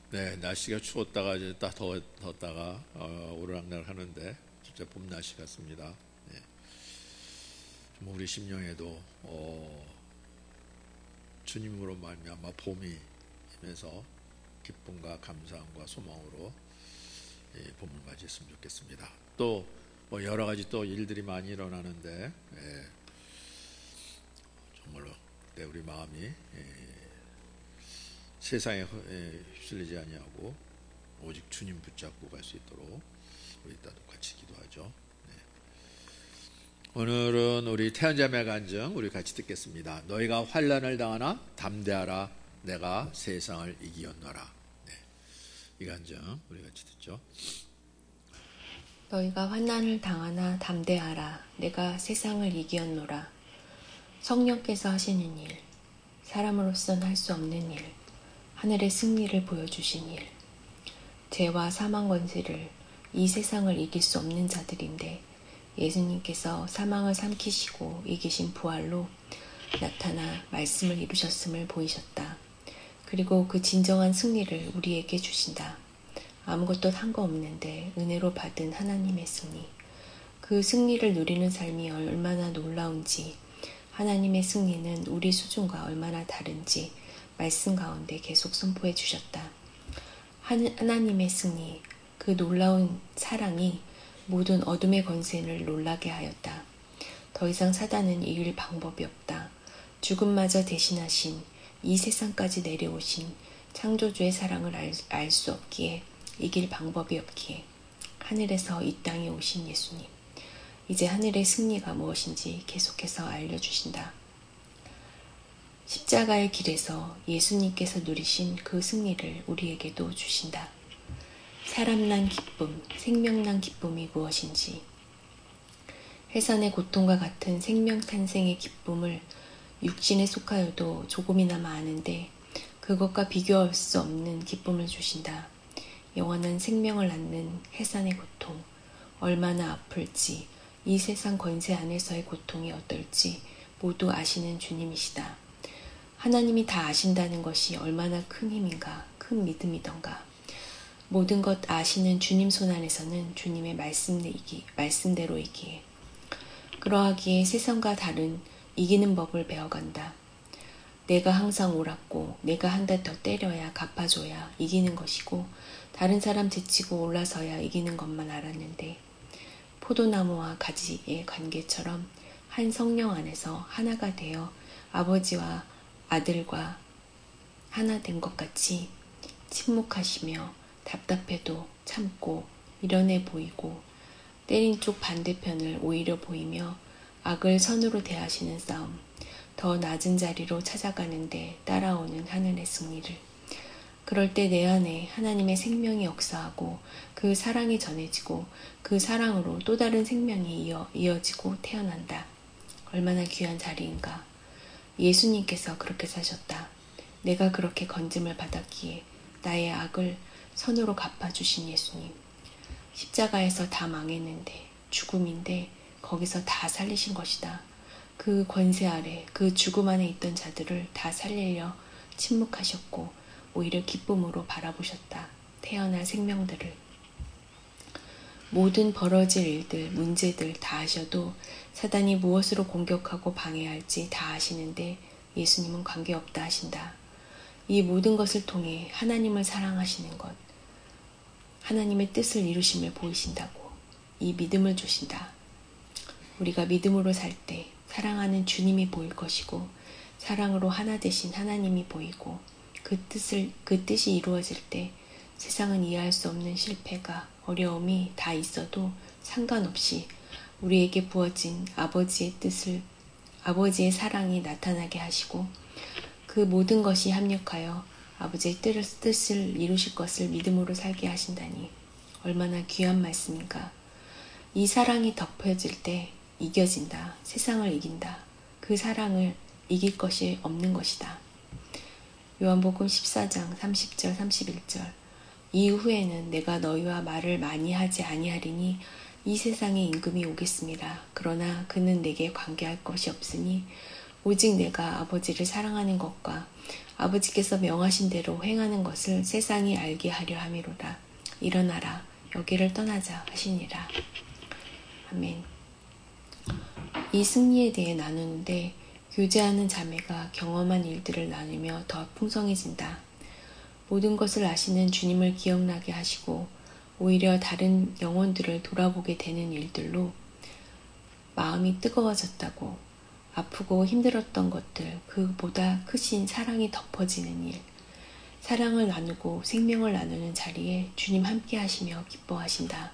네, 날씨가 추웠다가 이제 딱 더웠다가 오르락내락 하는데 진짜 봄 날씨 같습니다. 네, 좀 우리 심령에도 주님으로 말미암아 봄이 임해서 기쁨과 감사함과 소망으로 봄을 맞이했으면 좋겠습니다. 또 여러 가지 또 일들이 많이 일어나는데 정말로 우리 마음이 세상에 휩쓸리지 아니하고 오직 주님 붙잡고 갈 수 있도록 우리 따로 같이 기도하죠. 네. 오늘은 우리 태연자매 간증 우리 같이 듣겠습니다. 너희가 환난을 당하나 담대하라 내가 세상을 이기었노라. 네. 이 간증 우리 같이 듣죠. 너희가 환난을 당하나 담대하라 내가 세상을 이기었노라. 성령께서 하시는 일, 사람으로서는 할 수 없는 일, 하늘의 승리를 보여주신 일, 죄와 사망 권세를 이 세상을 이길 수 없는 자들인데 예수님께서 사망을 삼키시고 이기신 부활로 나타나 말씀을 이루셨음을 보이셨다. 그리고 그 진정한 승리를 우리에게 주신다. 아무것도 한 거 없는데 은혜로 받은 하나님의 승리. 그 승리를 누리는 삶이 얼마나 놀라운지, 하나님의 승리는 우리 수준과 얼마나 다른지 말씀 가운데 계속 선포해 주셨다. 하나님의 승리, 그 놀라운 사랑이 모든 어둠의 권세를 놀라게 하였다. 더 이상 사단은 이길 방법이 없다. 죽음마저 대신하신 이 세상까지 내려오신 창조주의 사랑을 알 수 없기에, 이길 방법이 없기에 하늘에서 이 땅에 오신 예수님, 이제 하늘의 승리가 무엇인지 계속해서 알려주신다. 십자가의 길에서 예수님께서 누리신 그 승리를 우리에게도 주신다. 사람난 기쁨, 생명난 기쁨이 무엇인지, 해산의 고통과 같은 생명 탄생의 기쁨을 육신에 속하여도 조금이나마 아는데 그것과 비교할 수 없는 기쁨을 주신다. 영원한 생명을 낳는 해산의 고통, 얼마나 아플지, 이 세상 권세 안에서의 고통이 어떨지 모두 아시는 주님이시다. 하나님이 다 아신다는 것이 얼마나 큰 힘인가, 큰 믿음이던가. 모든 것 아시는 주님 손 안에서는 주님의 말씀대로이기에, 그러하기에 세상과 다른 이기는 법을 배워간다. 내가 항상 옳았고 내가 한 대 더 때려야 갚아줘야 이기는 것이고 다른 사람 제치고 올라서야 이기는 것만 알았는데, 포도나무와 가지의 관계처럼 한 성령 안에서 하나가 되어 아버지와 아들과 하나 된 것 같이 침묵하시며 답답해도 참고 미련해 보이고 때린 쪽 반대편을 오히려 보이며 악을 선으로 대하시는 싸움, 더 낮은 자리로 찾아가는데 따라오는 하늘의 승리를. 그럴 때 내 안에 하나님의 생명이 역사하고 그 사랑이 전해지고 그 사랑으로 또 다른 생명이 이어지고 태어난다. 얼마나 귀한 자리인가. 예수님께서 그렇게 사셨다. 내가 그렇게 건짐을 받았기에 나의 악을 선으로 갚아주신 예수님. 십자가에서 다 망했는데, 죽음인데 거기서 다 살리신 것이다. 그 권세 아래, 그 죽음 안에 있던 자들을 다 살리려 침묵하셨고 오히려 기쁨으로 바라보셨다. 태어날 생명들을. 모든 벌어질 일들, 문제들 다 아셔도 사단이 무엇으로 공격하고 방해할지 다 아시는데 예수님은 관계없다 하신다. 이 모든 것을 통해 하나님을 사랑하시는 것, 하나님의 뜻을 이루심을 보이신다고 이 믿음을 주신다. 우리가 믿음으로 살 때 사랑하는 주님이 보일 것이고 사랑으로 하나 되신 하나님이 보이고 그 뜻이 이루어질 때 세상은 이해할 수 없는 실패가, 어려움이 다 있어도 상관없이 우리에게 부어진 아버지의 뜻을, 아버지의 사랑이 나타나게 하시고 그 모든 것이 합력하여 아버지의 뜻을 이루실 것을 믿음으로 살게 하신다니 얼마나 귀한 말씀인가. 이 사랑이 덮여질 때 이겨진다. 세상을 이긴다. 그 사랑을 이길 것이 없는 것이다. 요한복음 14장 30절 31절. 이후에는 내가 너희와 말을 많이 하지 아니하리니 이 세상에 임금이 오겠습니다. 그러나 그는 내게 관계할 것이 없으니 오직 내가 아버지를 사랑하는 것과 아버지께서 명하신 대로 행하는 것을 세상이 알게 하려 함이로다. 일어나라, 여기를 떠나자 하시니라. 아멘. 이 승리에 대해 나누는데 교제하는 자매가 경험한 일들을 나누며 더 풍성해진다. 모든 것을 아시는 주님을 기억나게 하시고 오히려 다른 영혼들을 돌아보게 되는 일들로 마음이 뜨거워졌다고, 아프고 힘들었던 것들, 그보다 크신 사랑이 덮어지는 일, 사랑을 나누고 생명을 나누는 자리에 주님 함께 하시며 기뻐하신다.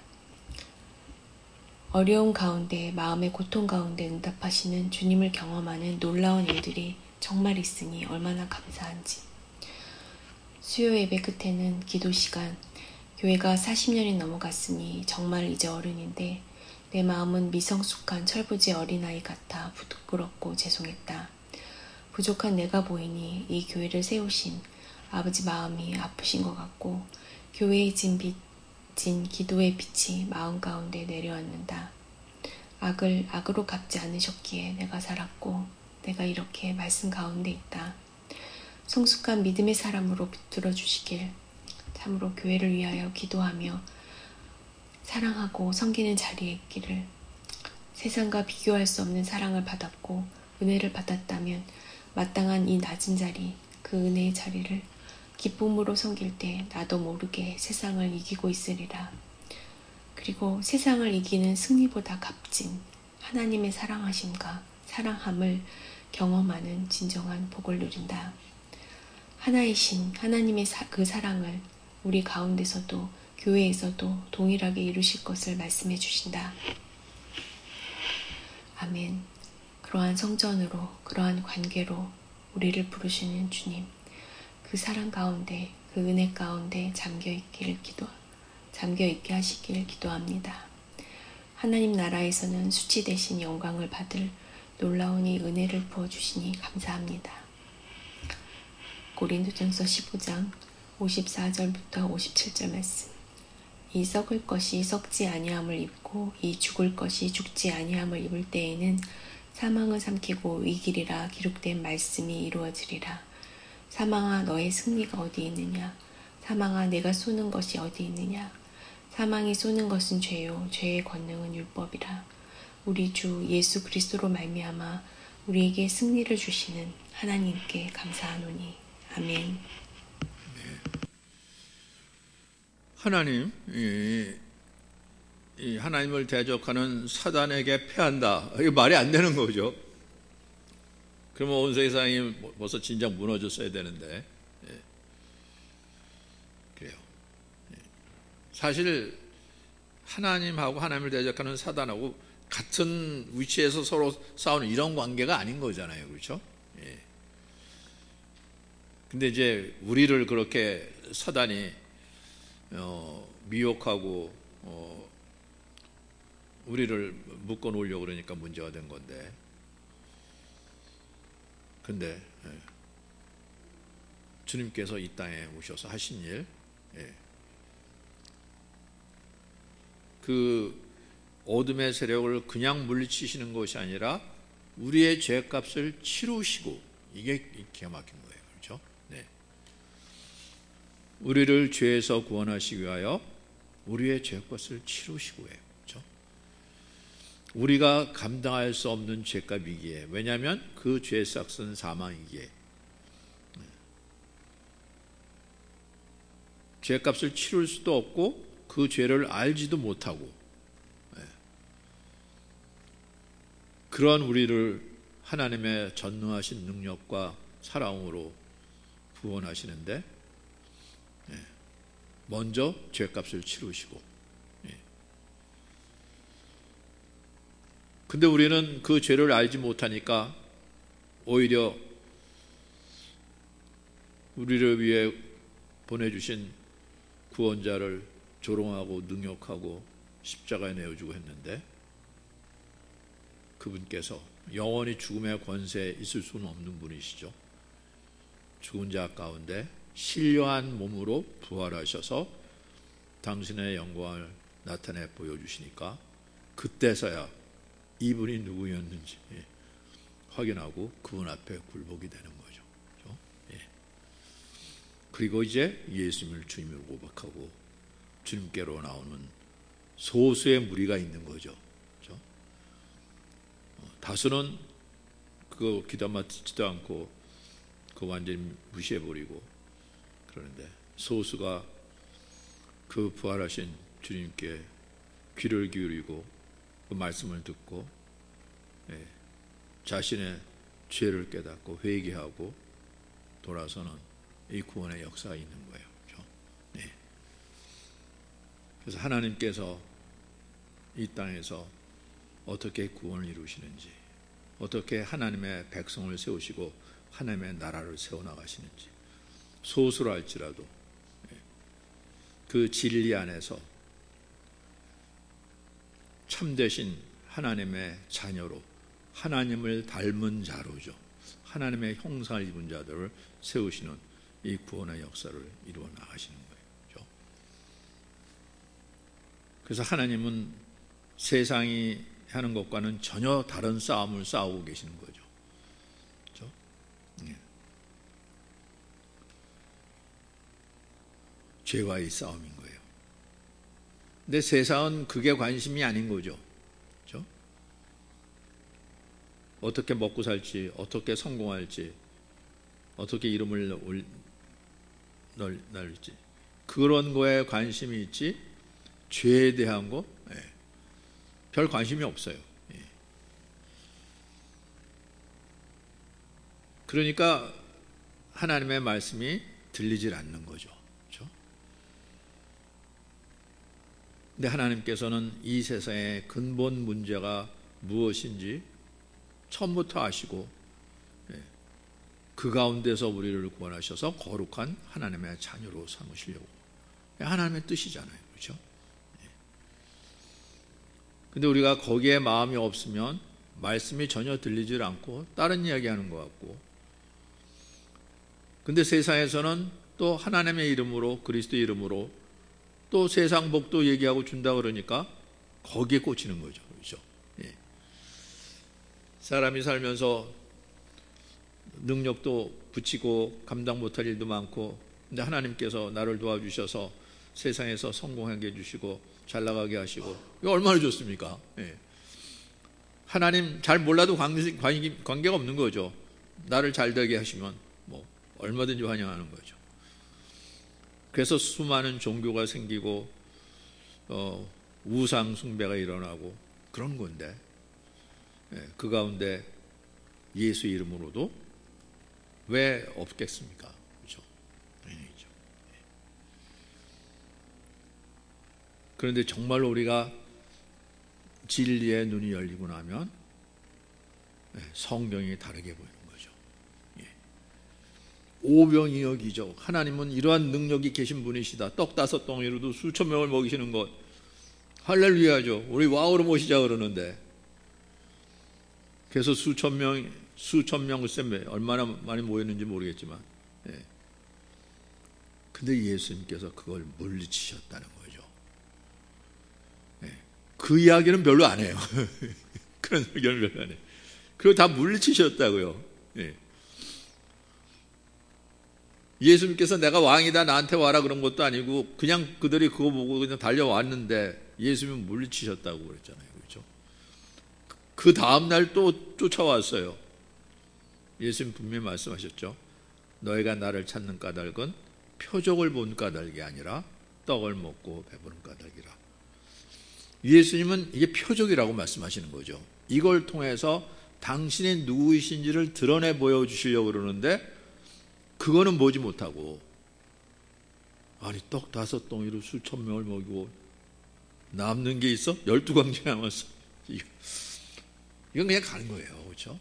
어려움 가운데, 마음의 고통 가운데 응답하시는 주님을 경험하는 놀라운 일들이 정말 있으니 얼마나 감사한지. 수요 예배 끝에는 기도 시간, 교회가 40년이 넘어갔으니 정말 이제 어른인데 내 마음은 미성숙한 철부지 어린아이 같아 부끄럽고 죄송했다. 부족한 내가 보이니 이 교회를 세우신 아버지 마음이 아프신 것 같고 교회에 진 기도의 빛이 마음 가운데 내려앉는다. 악을 악으로 갚지 않으셨기에 내가 살았고 내가 이렇게 말씀 가운데 있다. 성숙한 믿음의 사람으로 붙들어 주시길, 참으로 교회를 위하여 기도하며 사랑하고 섬기는 자리에 있기를, 세상과 비교할 수 없는 사랑을 받았고 은혜를 받았다면 마땅한 이 낮은 자리, 그 은혜의 자리를 기쁨으로 섬길 때 나도 모르게 세상을 이기고 있으리라. 그리고 세상을 이기는 승리보다 값진 하나님의 사랑하심과 사랑함을 경험하는 진정한 복을 누린다. 하나이신 하나님의 그 사랑을 우리 가운데서도 교회에서도 동일하게 이루실 것을 말씀해 주신다. 아멘. 그러한 성전으로, 그러한 관계로 우리를 부르시는 주님, 그 사랑 가운데, 그 은혜 가운데 잠겨있게 하시길 기도합니다. 하나님 나라에서는 수치 대신 영광을 받을 놀라운 이 은혜를 부어주시니 감사합니다. 고린도전서 15장 54절부터 57절 말씀. 이 썩을 것이 썩지 아니함을 입고 이 죽을 것이 죽지 아니함을 입을 때에는 사망을 삼키고 이기리라 기록된 말씀이 이루어지리라. 사망아 너의 승리가 어디 있느냐? 사망아 내가 쏘는 것이 어디 있느냐? 사망이 쏘는 것은 죄요 죄의 권능은 율법이라. 우리 주 예수 그리스도로 말미암아 우리에게 승리를 주시는 하나님께 감사하노니. 아멘. 하나님, 이 하나님을 대적하는 사단에게 패한다. 이게 말이 안 되는 거죠. 그러면 온 세상이 벌써 진작 무너졌어야 되는데. 그래요. 사실 하나님하고 하나님을 대적하는 사단하고 같은 위치에서 서로 싸우는 이런 관계가 아닌 거잖아요. 그렇죠? 근데 이제 우리를 그렇게 사단이 미혹하고 우리를 묶어 놓으려고 그러니까 문제가 된 건데, 근데 주님께서 이 땅에 오셔서 하신 일, 그 어둠의 세력을 그냥 물리치시는 것이 아니라 우리의 죄값을 치루시고, 이게 기가 막힌 거예요. 그렇죠? 네. 우리를 죄에서 구원하시기 위하여 우리의 죄값을 치루시고 해요. 그렇죠? 우리가 감당할 수 없는 죄값이기에, 왜냐하면 그 죄의 삭은 사망이기에, 죄값을 치룰 수도 없고 그 죄를 알지도 못하고, 그러한 우리를 하나님의 전능하신 능력과 사랑으로 구원하시는데, 먼저 죄값을 치르시고, 근데 우리는 그 죄를 알지 못하니까 오히려 우리를 위해 보내주신 구원자를 조롱하고 능욕하고 십자가에 내어주고 했는데, 그분께서 영원히 죽음의 권세에 있을 수는 없는 분이시죠. 죽은 자 가운데 신령한 몸으로 부활하셔서 당신의 영광을 나타내 보여주시니까 그때서야 이분이 누구였는지 확인하고 그분 앞에 굴복이 되는 거죠. 그렇죠? 그리고 이제 예수님을 주님으로 고백하고 주님께로 나오는 소수의 무리가 있는 거죠. 그렇죠? 다수는 그거 귀담아 듣지도 않고 그거 완전히 무시해버리고 그러는데 소수가 그 부활하신 주님께 귀를 기울이고 그 말씀을 듣고 자신의 죄를 깨닫고 회개하고 돌아서는 이 구원의 역사가 있는 거예요. 그렇죠? 네. 그래서 하나님께서 이 땅에서 어떻게 구원을 이루시는지, 어떻게 하나님의 백성을 세우시고 하나님의 나라를 세워나가시는지, 소수로 할지라도 그 진리 안에서 참되신 하나님의 자녀로, 하나님을 닮은 자로죠, 하나님의 형상을 입은 자들을 세우시는 이 구원의 역사를 이루어 나가시는 거예요. 그렇죠? 그래서 하나님은 세상이 하는 것과는 전혀 다른 싸움을 싸우고 계시는 거죠. 그렇죠? 네. 죄와의 싸움인 거예요. 근데 세상은 그게 관심이 아닌 거죠. 그렇죠? 어떻게 먹고 살지, 어떻게 성공할지, 어떻게 이름을 날릴지, 그런 거에 관심이 있지 죄에 대한 거 별 관심이 없어요. 그러니까 하나님의 말씀이 들리질 않는 거죠. 그렇죠? 근데 하나님께서는 이 세상의 근본 문제가 무엇인지 처음부터 아시고 그 가운데서 우리를 구원하셔서 거룩한 하나님의 자녀로 삼으시려고, 하나님의 뜻이잖아요. 그렇죠? 근데 우리가 거기에 마음이 없으면 말씀이 전혀 들리질 않고 다른 이야기하는 것 같고, 근데 세상에서는 또 하나님의 이름으로, 그리스도의 이름으로 또 세상 복도 얘기하고 준다 그러니까 거기에 꽂히는 거죠. 그렇죠? 사람이 살면서 능력도 붙이고 감당 못할 일도 많고, 근데 하나님께서 나를 도와주셔서 세상에서 성공하게 해주시고 잘 나가게 하시고, 이거 얼마나 좋습니까? 하나님 잘 몰라도 관계가 없는 거죠. 나를 잘 되게 하시면 뭐 얼마든지 환영하는 거죠. 그래서 수많은 종교가 생기고 우상 숭배가 일어나고 그런 건데, 그 가운데 예수 이름으로도 왜 없겠습니까? 그렇죠? 아니죠. 그런데 정말로 우리가 진리의 눈이 열리고 나면 성경이 다르게 보이는 거죠. 오병이어기죠. 하나님은 이러한 능력이 계신 분이시다. 떡 5덩이로도 수천 명을 먹이시는 것, 할렐루야죠. 우리 와우로 모시자 그러는데, 그래서 수천 명 글쎄 얼마나 많이 모였는지 모르겠지만, 근데 예수님께서 그걸 물리치셨다는 거죠. 그 이야기는 별로 안 해요. 그런 의견을 별로 안 해요. 그리고 다 물리치셨다고요. 예수님께서 내가 왕이다 나한테 와라 그런 것도 아니고 그냥 그들이 그거 보고 그냥 달려왔는데 예수님은 물리치셨다고 그랬잖아요. 그렇죠? 그 다음날 또 쫓아왔어요. 예수님 분명히 말씀하셨죠. 너희가 나를 찾는 까닭은 표적을 본 까닭이 아니라 떡을 먹고 배부른 까닭이라. 예수님은 이게 표적이라고 말씀하시는 거죠. 이걸 통해서 당신이 누구이신지를 드러내 보여주시려고 그러는데, 그거는 보지 못하고, 아니 떡 5덩이로 수천 명을 먹이고 남는 게 있어? 12광지 남았어. 이건 그냥 가는 거예요. 그렇죠?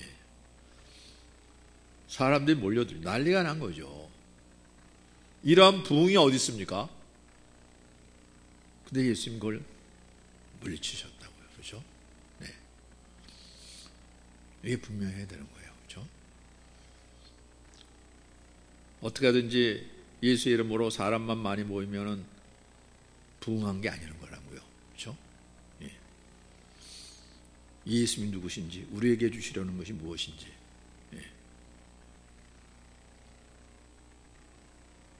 사람들이 몰려들고 난리가 난 거죠. 이러한 부흥이 어디 있습니까? 근데 예수님 그걸 물리치셨다고요. 그렇죠? 이게 분명해야 되는 거예요. 그렇죠? 어떻게 하든지 예수 이름으로 사람만 많이 모이면은 부흥한 게 아니는 거라고요. 그렇죠? 예수님이 누구신지, 우리에게 주시려는 것이 무엇인지,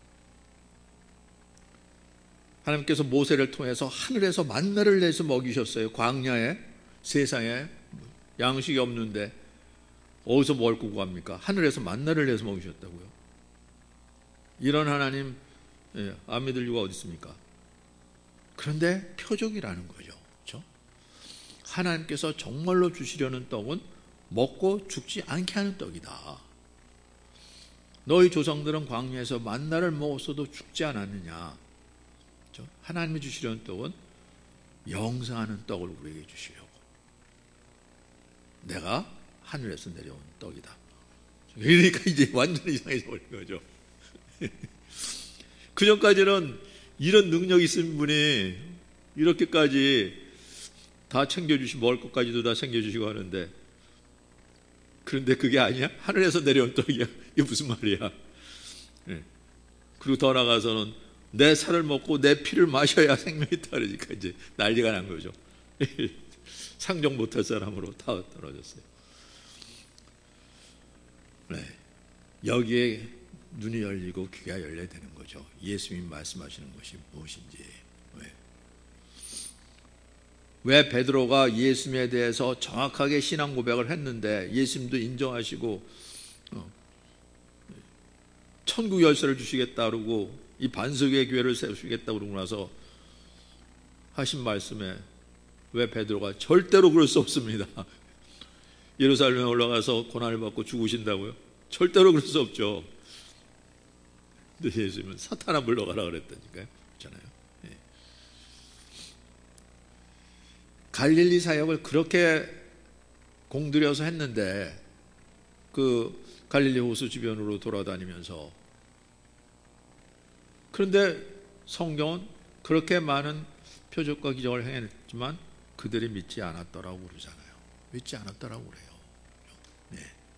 하나님께서 모세를 통해서 하늘에서 만나를 내서 먹이셨어요. 광야에, 세상에 양식이 없는데 어디서 먹을 거 구합니까? 하늘에서 만나를 내서 먹이셨다고요. 이런 하나님 안 믿을 이유가 어디 있습니까? 그런데 표적이라는 거죠. 그렇죠? 하나님께서 정말로 주시려는 떡은 먹고 죽지 않게 하는 떡이다. 너희 조상들은 광야에서 만나를 먹었어도 죽지 않았느냐. 그렇죠? 하나님이 주시려는 떡은 영생하는 떡을 우리에게 주시려고. 내가 하늘에서 내려온 떡이다. 그러니까 이제 완전히 이상해져 버린 거죠. 그전까지는 이런 능력이 있는 분이 이렇게까지 다 챙겨주시고 먹을 것까지도 다 챙겨주시고 하는데, 그런데 그게 아니야? 하늘에서 내려온 떡이야? 이게 무슨 말이야? 그리고 더 나아가서는 내 살을 먹고 내 피를 마셔야 생명이 있다 그러니까 이제 난리가 난 거죠. 상종 못할 사람으로 다 떨어졌어요. 네. 여기에 눈이 열리고 귀가 열려야 되는 거죠. 예수님이 말씀하시는 것이 무엇인지. 왜 베드로가 예수님에 대해서 정확하게 신앙 고백을 했는데 예수님도 인정하시고 천국 열쇠를 주시겠다 그러고 이 반석의 교회를 세우시겠다 그러고 나서 하신 말씀에 왜 베드로가 절대로 그럴 수 없습니다. 예루살렘에 올라가서 고난을 받고 죽으신다고요? 절대로 그럴 수 없죠. 근데 예수님은 사탄아 물러가라 그랬다니까요. 그렇잖아요. 갈릴리 사역을 그렇게 공들여서 했는데 그 갈릴리 호수 주변으로 돌아다니면서, 그런데 성경은 그렇게 많은 표적과 기적을 행했지만 그들이 믿지 않았더라고 그러잖아요. 믿지 않았더라고 그래요. 네.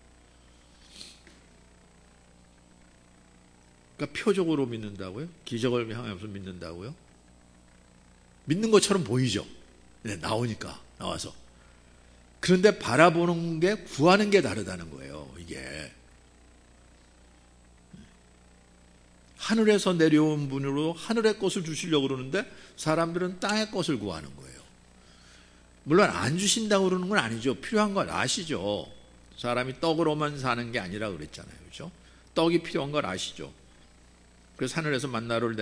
그러니까 표적으로 믿는다고요? 기적을 향해서 믿는다고요? 믿는 것처럼 보이죠. 네, 나와서. 그런데 바라보는 게, 구하는 게 다르다는 거예요. 이게 하늘에서 내려온 분으로 하늘의 것을 주시려고 그러는데 사람들은 땅의 것을 구하는 거예요. 물론 안 주신다고 그러는 건 아니죠. 필요한 걸 아시죠. 사람이 떡으로만 사는 게 아니라 그랬잖아요. 그렇죠? 떡이 필요한 걸 아시죠. 그래서 하늘에서 만나를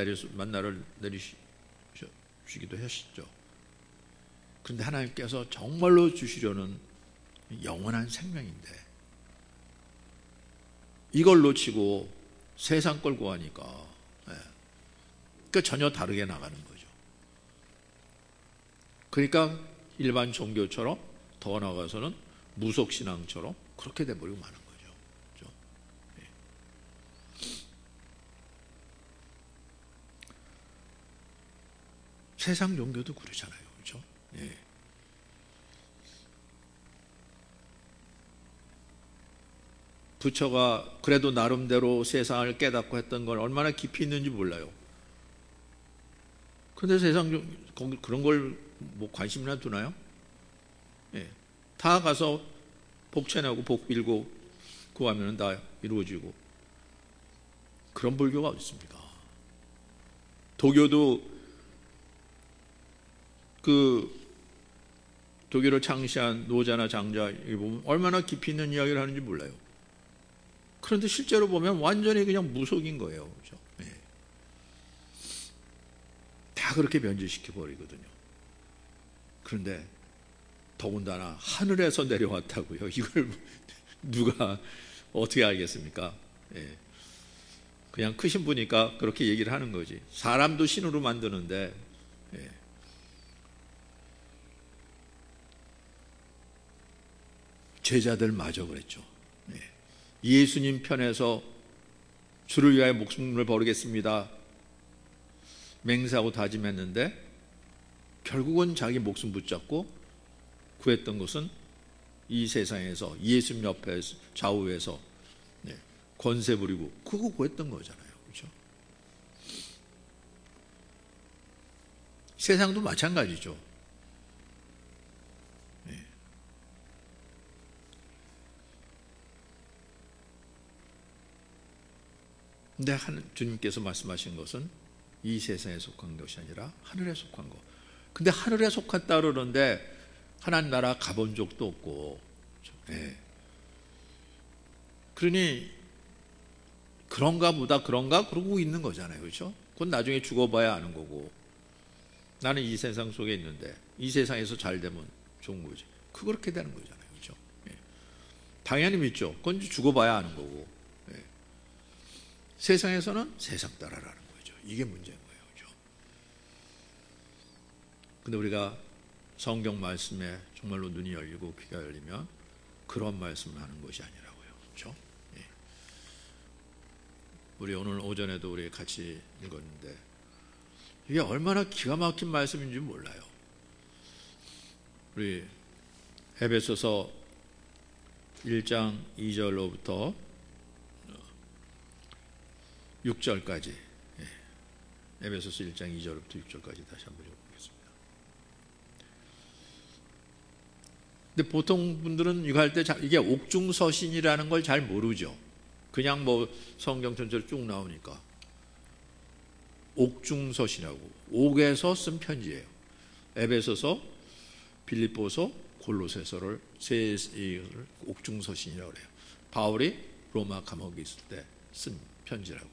내리시기도 하시죠. 그런데 하나님께서 정말로 주시려는 영원한 생명인데 이걸 놓치고 세상 걸 구하니까 그러니까 전혀 다르게 나가는 거죠. 그러니까 일반 종교처럼, 더 나아가서는 무속신앙처럼 그렇게 돼버리고 마는 거죠. 그렇죠? 세상 종교도 그러잖아요. 그렇죠? 예. 부처가 그래도 나름대로 세상을 깨닫고 했던 건 얼마나 깊이 있는지 몰라요. 근데 세상 그런 걸 뭐 관심이나 두나요? 예. 다 가서 복채내고 복 빌고 구하면 다 이루어지고, 그런 불교가 어디 있습니까? 도교도 도교를 창시한 노자나 장자 보면 얼마나 깊이 있는 이야기를 하는지 몰라요. 그런데 실제로 보면 완전히 그냥 무속인 거예요. 그렇죠? 네. 다 그렇게 변질시켜버리거든요. 그런데 더군다나 하늘에서 내려왔다고요. 이걸 누가 어떻게 알겠습니까? 네. 그냥 크신 분이니까 그렇게 얘기를 하는 거지. 사람도 신으로 만드는데 네. 제자들마저 그랬죠. 네. 예수님 편에서 주를 위하여 목숨을 버리겠습니다 맹세하고 다짐했는데 결국은 자기 목숨 붙잡고 구했던 것은 이 세상에서 예수님 옆에 좌우에서 권세 부리고 그거 구했던 거잖아요. 그렇죠? 세상도 마찬가지죠. 근데 주님께서 말씀하신 것은 이 세상에 속한 것이 아니라 하늘에 속한 것. 근데 하늘에 속았다 그러는데 하나님 나라 가본 적도 없고, 예. 그러니 그런가 보다 그런가 그러고 있는 거잖아요. 그렇죠? 그건 나중에 죽어봐야 아는 거고, 나는 이 세상 속에 있는데 이 세상에서 잘 되면 좋은 거지. 그렇게 되는 거잖아요. 그렇죠? 예. 당연히 믿죠. 그건 죽어봐야 아는 거고, 예. 세상에서는 세상 따라라는 거죠. 이게 문제인 거예요. 그렇죠? 근데 우리가 성경 말씀에 정말로 눈이 열리고 귀가 열리면 그런 말씀을 하는 것이 아니라고요. 그렇죠? 예. 우리 오늘 오전에도 우리 같이 읽었는데 이게 얼마나 기가 막힌 말씀인지 몰라요. 우리 에베소서 1장 2절로부터 6절까지, 에베소서 1장 2절부터 6절까지 다시 한번 읽어보겠습니다. 근데 보통 분들은 이거 할 때 이게 옥중서신이라는 걸 잘 모르죠. 그냥 뭐 성경 전체로 쭉 나오니까. 옥중서신이라고, 옥에서 쓴 편지예요. 에베소서, 빌립보서, 골로새서를 세 옥중서신이라고 그래요. 바울이 로마 감옥에 있을 때 쓴 편지라고요.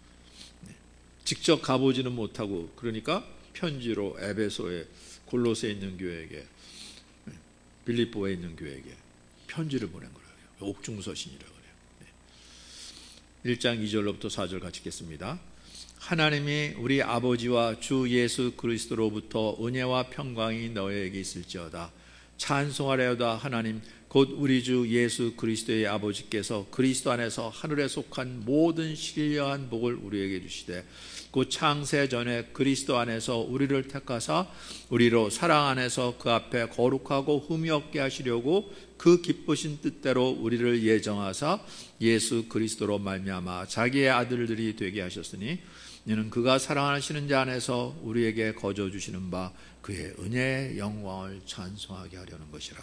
직접 가보지는 못하고, 그러니까 편지로 에베소에, 골로새에 있는 교회에게, 빌립보에 있는 교회에게 편지를 보낸 거라고요. 옥중서신이라고 그래요. 1장 2절로부터 4절 같이 읽겠습니다. 하나님이 우리 아버지와 주 예수 그리스도로부터 은혜와 평강이 너희에게 있을지어다. 찬송하려다 하나님 곧 우리 주 예수 그리스도의 아버지께서 그리스도 안에서 하늘에 속한 모든 신령한 복을 우리에게 주시되 곧 창세 전에 그리스도 안에서 우리를 택하사 우리로 사랑 안에서 그 앞에 거룩하고 흠이 없게 하시려고 그 기쁘신 뜻대로 우리를 예정하사 예수 그리스도로 말미암아 자기의 아들들이 되게 하셨으니 이는 그가 사랑하시는 자 안에서 우리에게 거저 주시는 바 그의 은혜의 영광을 찬송하게 하려는 것이라.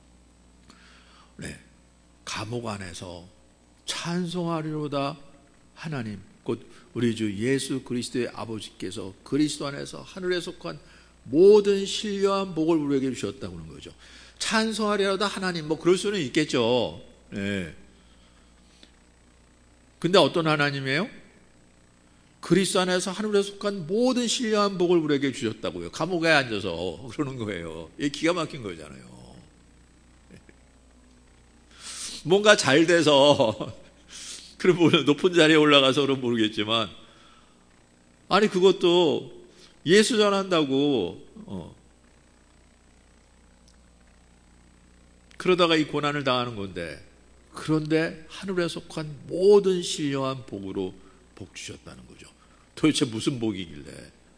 네, 감옥 안에서 찬송하리로다 하나님 곧 우리 주 예수 그리스도의 아버지께서 그리스도 안에서 하늘에 속한 모든 신령한 복을 우리에게 주셨다고 하는 거죠. 찬송하리로다 하나님, 뭐 그럴 수는 있겠죠. 네. 근데 어떤 하나님이에요? 그리스도 안에서 하늘에 속한 모든 신령한 복을 우리에게 주셨다고요. 감옥에 앉아서 그러는 거예요. 이게 기가 막힌 거잖아요. 뭔가 잘 돼서 그리고 높은 자리에 올라가서 그런 모르겠지만, 아니 그것도 예수 전한다고 그러다가 이 고난을 당하는 건데, 그런데 하늘에 속한 모든 신령한 복으로 복 주셨다는 거죠. 도대체 무슨 복이길래?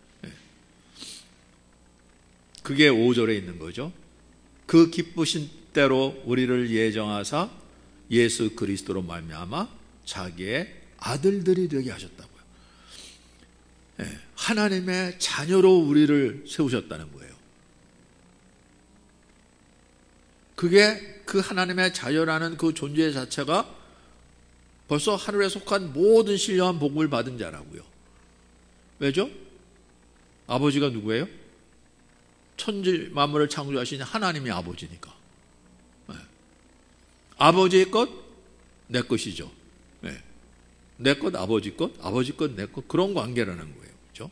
그게 5절에 있는 거죠. 그 기쁘신 때로 우리를 예정하사 예수 그리스도로 말미암아 자기의 아들들이 되게 하셨다고요. 하나님의 자녀로 우리를 세우셨다는 거예요. 그게 그 하나님의 자녀라는 그 존재 자체가 벌써 하늘에 속한 모든 신령한 복을 받은 자라고요. 왜죠? 아버지가 누구예요? 천지 만물을 창조하신 하나님이 아버지니까. 아버지의 것, 내 것이죠. 내 것, 아버지 것, 아버지 것, 내 것, 그런 관계라는 거예요. 그렇죠?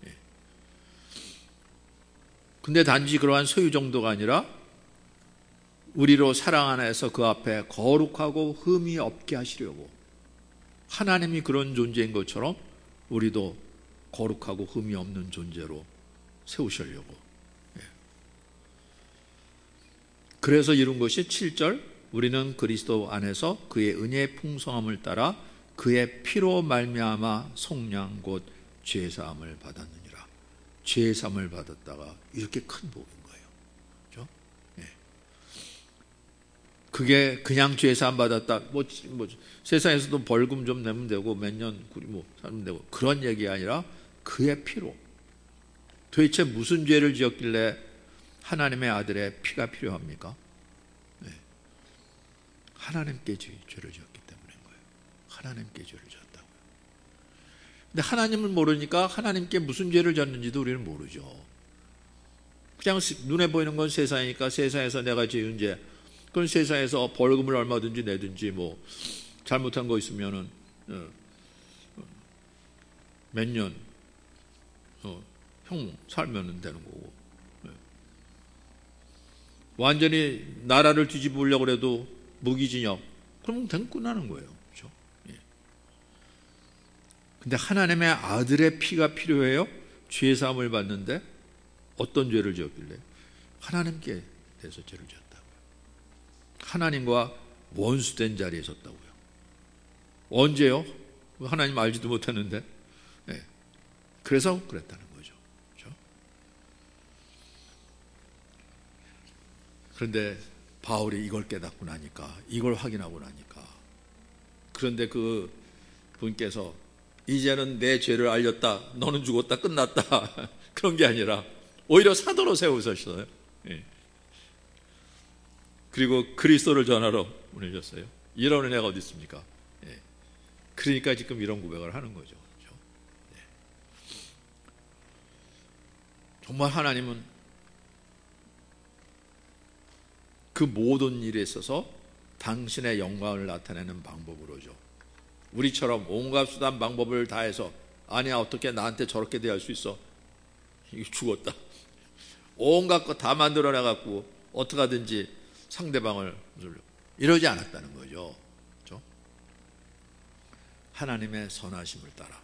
근데 단지 그러한 소유 정도가 아니라 우리로 사랑 안에서 그 앞에 거룩하고 흠이 없게 하시려고, 하나님이 그런 존재인 것처럼 우리도 거룩하고 흠이 없는 존재로 세우시려고. 그래서 이룬 것이 7절, 우리는 그리스도 안에서 그의 은혜의 풍성함을 따라 그의 피로 말미암아 속량 곧 죄사함을 받았느니라. 죄사함을 받았다가 이렇게 큰 복인 거예요. 그렇죠? 그게 그냥 죄사함 받았다, 뭐 세상에서도 벌금 좀 내면 되고 몇 년 뭐 살면 되고 그런 얘기 아니라 그의 피로. 도대체 무슨 죄를 지었길래 하나님의 아들의 피가 필요합니까? 하나님께 죄를 지었기 때문인 거예요. 하나님께 죄를 지었다고요. 근데 하나님을 모르니까 하나님께 무슨 죄를 졌는지도 우리는 모르죠. 그냥 눈에 보이는 건 세상이니까 세상에서 내가 지은 죄, 그건 세상에서 벌금을 얼마든지 내든지 뭐 잘못한 거 있으면은 몇 년 형 살면 되는 거고, 완전히 나라를 뒤집으려고 해도 무기징역, 그러면 된 끝나는 거예요. 그렇죠? 예. 근데 하나님의 아들의 피가 필요해요? 죄 사함을 받는데 어떤 죄를 지었길래? 하나님께 대해서 죄를 지었다고요. 하나님과 원수된 자리에 섰다고요. 언제요? 하나님 알지도 못했는데. 예. 그래서 그랬다는 거죠. 그렇죠? 그런데 바울이 이걸 깨닫고 나니까, 이걸 확인하고 나니까, 그런데 그 분께서 이제는 내 죄를 알렸다, 너는 죽었다, 끝났다 그런 게 아니라 오히려 사도로 세우셨어요. 예. 그리고 그리스도를 전하러 보내셨어요. 이런 은혜가 어디 있습니까? 예. 그러니까 지금 이런 고백을 하는 거죠. 그렇죠? 예. 정말 하나님은 그 모든 일에 있어서 당신의 영광을 나타내는 방법으로죠. 우리처럼 온갖 수단 방법을 다해서, 아니야 어떻게 나한테 저렇게 대할 수 있어, 이거 죽었다, 온갖 거 다 만들어내갖고 어떻게 하든지 상대방을 이러지 않았다는 거죠. 그렇죠? 하나님의 선하심을 따라,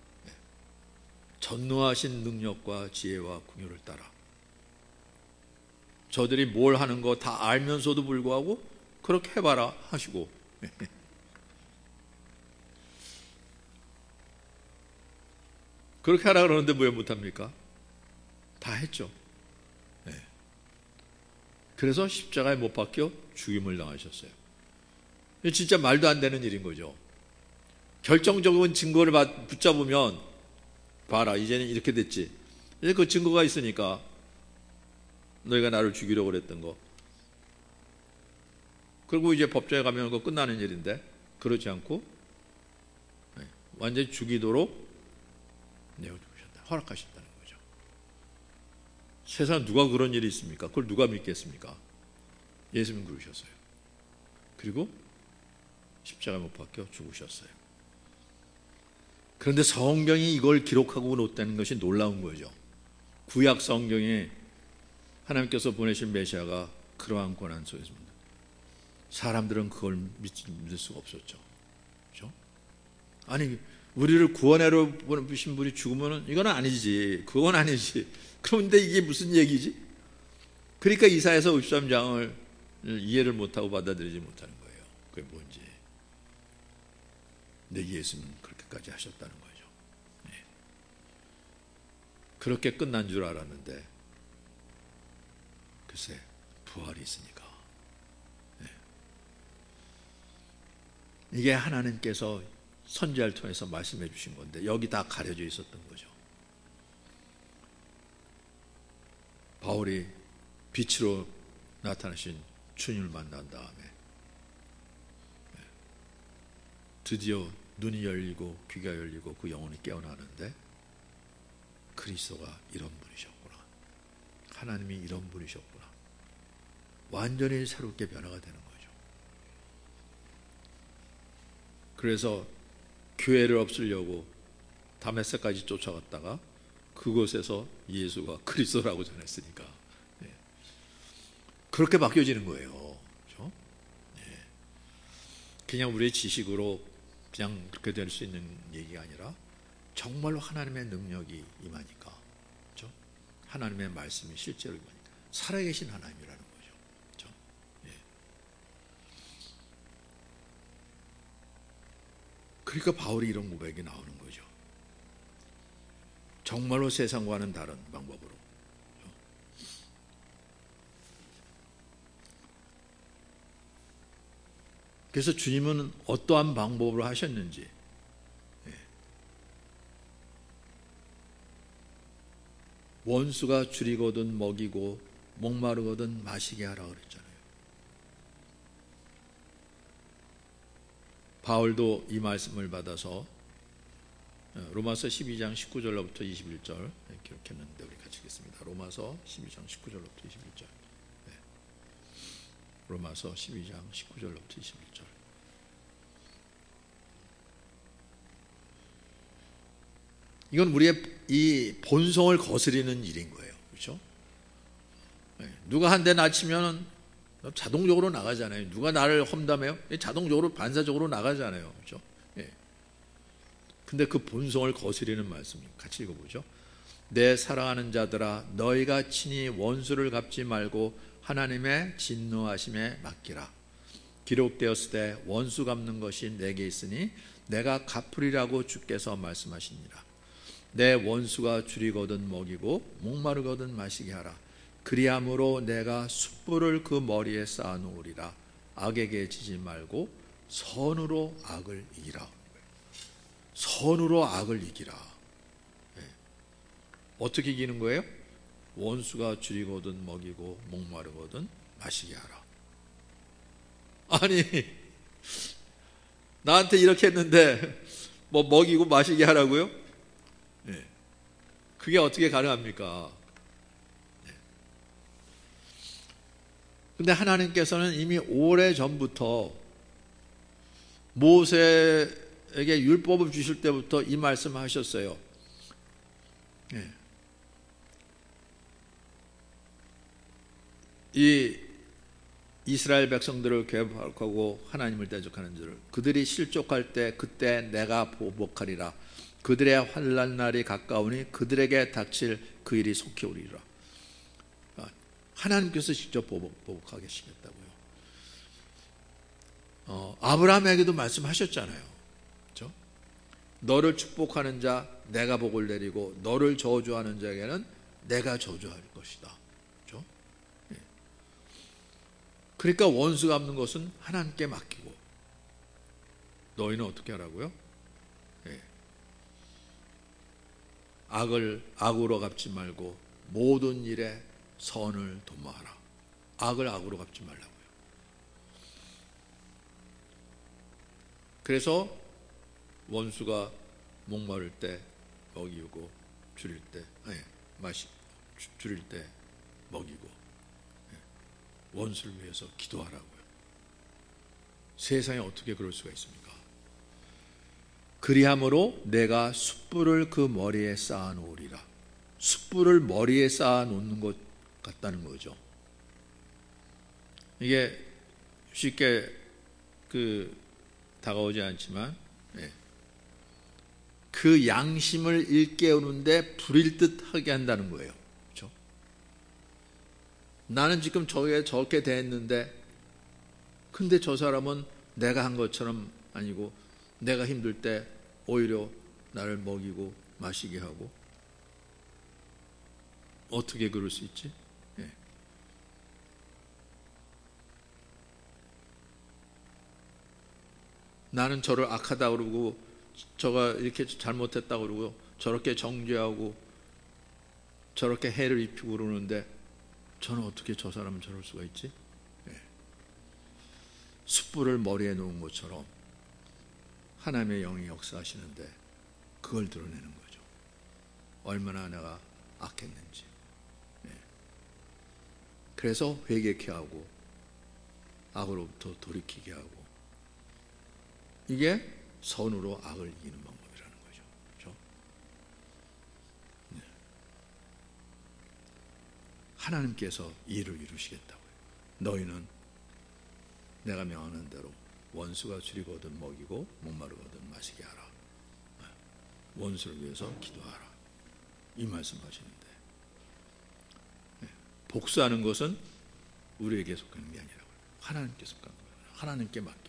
전능하신 능력과 지혜와 긍휼을 따라, 저들이 뭘 하는 거 다 알면서도 불구하고 그렇게 해봐라 하시고, 그렇게 하라 그러는데 왜 못합니까? 다 했죠. 네. 그래서 십자가에 못 박혀 죽임을 당하셨어요. 진짜 말도 안 되는 일인 거죠. 결정적인 증거를 붙잡으면, 봐라 이제는 이렇게 됐지, 이제 그 증거가 있으니까 너희가 나를 죽이려고 그랬던 거, 그리고 이제 법정에 가면 그거 끝나는 일인데, 그렇지 않고 완전히 죽이도록 내어주셨다, 허락하셨다는 거죠. 세상 누가 그런 일이 있습니까? 그걸 누가 믿겠습니까? 예수님 그러셨어요. 그리고 십자가에 못 박혀 죽으셨어요. 그런데 성경이 이걸 기록하고 놓았다는 것이 놀라운 거죠. 구약 성경에 하나님께서 보내신 메시아가 그러한 고난 속에 있습니다. 사람들은 그걸 믿을 수가 없었죠. 그렇죠? 아니, 우리를 구원하러 보내신 분이 죽으면 이건 아니지, 그건 아니지. 그런데 이게 무슨 얘기지? 그러니까 이사야서 53장을 이해를 못하고 받아들이지 못하는 거예요. 그게 뭔지. 근데 예수님은 그렇게까지 하셨다는 거죠. 네. 그렇게 끝난 줄 알았는데 글쎄 부활이 있으니까. 네. 이게 하나님께서 선지자를 통해서 말씀해 주신 건데 여기 다 가려져 있었던 거죠. 바울이 빛으로 나타나신 주님을 만난 다음에 드디어 눈이 열리고 귀가 열리고 그 영혼이 깨어나는데, 그리스도가 이런 분이셨구나, 하나님이 이런 분이셨구나, 완전히 새롭게 변화가 되는 거죠. 그래서 교회를 없애려고 다메섹까지 쫓아갔다가 그곳에서 예수가 그리스도라고 전했으니까 그렇게 바뀌어지는 거예요. 그렇죠? 그냥 우리의 지식으로 그냥 그렇게 될 수 있는 얘기가 아니라 정말로 하나님의 능력이 임하니까, 그렇죠? 하나님의 말씀이 실제로 임하니까 살아계신 하나님이라는 거죠. 그렇죠? 그러니까 바울이 이런 고백이 나오는 거죠. 정말로 세상과는 다른 방법으로. 그래서 주님은 어떠한 방법으로 하셨는지, 원수가 줄이거든 먹이고 목마르거든 마시게 하라 그랬잖아요. 바울도 이 말씀을 받아서 로마서 12장 19절로부터 21절 기록했는데 우리 같이 읽겠습니다. 로마서 12장 19절로부터 21절. 로마서 12장 19절로부터 21절. 이건 우리의 이 본성을 거스리는 일인 거예요. 그렇죠? 누가 한 대 낮추면 자동적으로 나가잖아요. 누가 나를 험담해요? 자동적으로 반사적으로 나가잖아요. 그렇죠? 근데 그 본성을 거스리는 말씀 같이 읽어보죠. 내 사랑하는 자들아 너희가 친히 원수를 갚지 말고 하나님의 진노하심에 맡기라. 기록되었을 때 원수 갚는 것이 내게 있으니 내가 갚으리라고 주께서 말씀하시니라. 내 원수가 줄이거든 먹이고 목마르거든 마시게 하라. 그리함으로 내가 숯불을 그 머리에 쌓아 놓으리라. 악에게 지지 말고 선으로 악을 이기라. 선으로 악을 이기라. 어떻게 이기는 거예요? 원수가 줄이거든 먹이고 목마르거든 마시게 하라. 아니 나한테 이렇게 했는데 뭐 먹이고 마시게 하라고요? 그게 어떻게 가능합니까? 근데 하나님께서는 이미 오래전부터 모세에게 율법을 주실 때부터 이 말씀을 하셨어요. 이 이스라엘 백성들을 괴박하고 하나님을 대적하는 자를 그들이 실족할 때 그때 내가 보복하리라. 그들의 환난 날이 가까우니 그들에게 닥칠 그 일이 속히 오리라. 하나님께서 직접 보복하게 하시겠다고요. 아브라함에게도 말씀하셨잖아요. 그렇죠? 너를 축복하는 자 내가 복을 내리고 너를 저주하는 자에게는 내가 저주할 것이다. 그렇죠? 그러니까 원수 갚는 것은 하나님께 맡기고 너희는 어떻게 하라고요? 악을 악으로 갚지 말고 모든 일에 선을 도모하라. 악을 악으로 갚지 말라고요. 그래서 원수가 목마를 때 먹이고 줄일 때 줄일 때 먹이고 원수를 위해서 기도하라고요. 세상에 어떻게 그럴 수가 있습니까? 그리함으로 내가 숯불을 그 머리에 쌓아 놓으리라. 숯불을 머리에 쌓아 놓는 것 같다는 거죠. 이게 쉽게 다가오지 않지만 그 양심을 일깨우는데 불일 듯하게 한다는 거예요. 그렇죠? 나는 지금 저렇게 대했는데 근데 저 사람은 내가 한 것처럼 아니고 내가 힘들 때 오히려 나를 먹이고 마시게 하고 어떻게 그럴 수 있지? 나는 저를 악하다 그러고 저가 이렇게 잘못했다 그러고 저렇게 정죄하고 저렇게 해를 입히고 그러는데 저는 어떻게 저 사람은 저럴 수가 있지? 숯불을 머리에 놓은 것처럼 하나님의 영이 역사하시는데 그걸 드러내는 거죠. 얼마나 내가 악했는지. 그래서 회개케 하고 악으로부터 돌이키게 하고 이게 선으로 악을 이기는 방법이라는 거죠. 그렇죠? 하나님께서 일을 이루시겠다고요. 너희는 내가 명하는 대로 원수가 줄이거든 먹이고 목마르거든 마시게 하라. 원수를 위해서 기도하라. 이 말씀하시는데 복수하는 것은 우리에게 속하는 게 아니라고요. 하나님께 속한 거예요. 하나님께 맡기고.